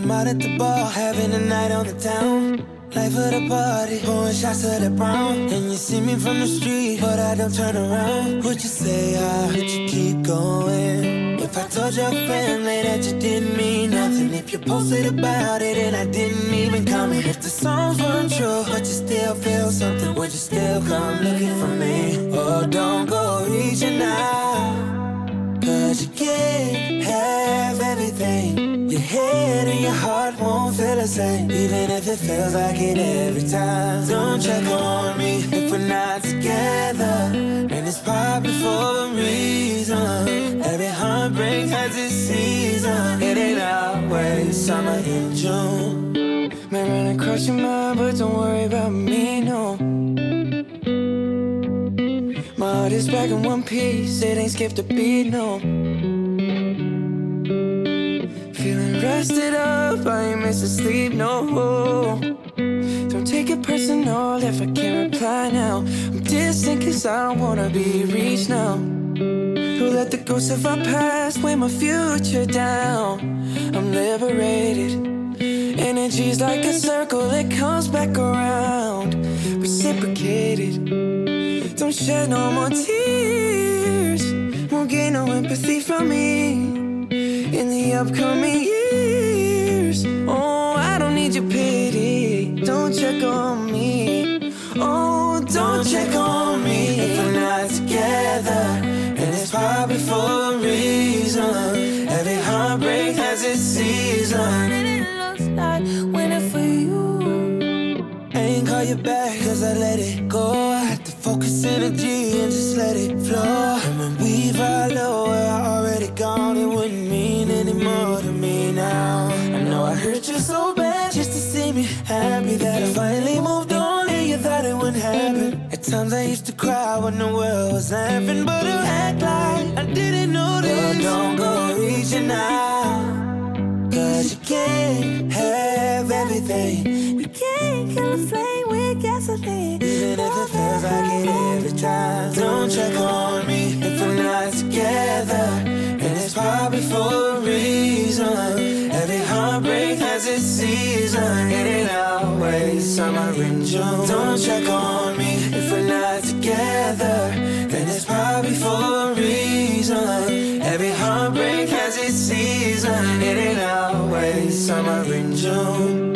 I'm out at the bar, having a night on the town. Life of the party, pouring shots of the brown. And you see me from the street, but I don't turn around. Would you say would you keep going? If I told your family that you didn't mean nothing, if you posted about it and I didn't even comment, if the songs weren't true, but you still feel something, would you still come looking for me? Oh, don't go reaching out, 'cause you can't have everything. Your head and your heart won't feel the same, even if it feels like it every time. Don't check on me if we're not together, and it's probably for a reason. Every heartbreak has its season. It ain't always summer in June. May run across your mind, but don't worry about me, no. My heart is back in one piece, it ain't skipped a beat, no. Feeling rested up, I ain't missing sleep, no. Don't take it personal if I can't reply now. I'm distant 'cause I don't wanna be reached now. Don't let the ghosts of our past weigh my future down. I'm liberated. Energy's like a circle, it comes back around. Reciprocated. Don't shed no more tears. Won't gain no empathy from me in the upcoming years. Oh, I don't need your pity. Don't check on me. Oh, don't check on me if we're not together, and it's probably for a reason. Every heartbreak has its season, and it looks like winter for you. I ain't call you back 'cause I let it go. I had to focus energy and just let it flow. And when we follow where I already gone, it wouldn't mean anymore to me now. I know I hurt you so bad just to see me happy, that I finally moved on and you thought it wouldn't happen. At times I used to cry when the world was laughing, but I act like I didn't notice. Well, don't go reaching out, 'cause you can't have everything. You can't kill a flame with gasoline, even if it feels like it every time. Don't check on me if we're not together, and it's probably for a reason. Every heartbreak has its season. It ain't always summer in June. Don't check on me if we're not together, then it's probably for a reason. Every heartbreak has its season. It ain't always summer in June.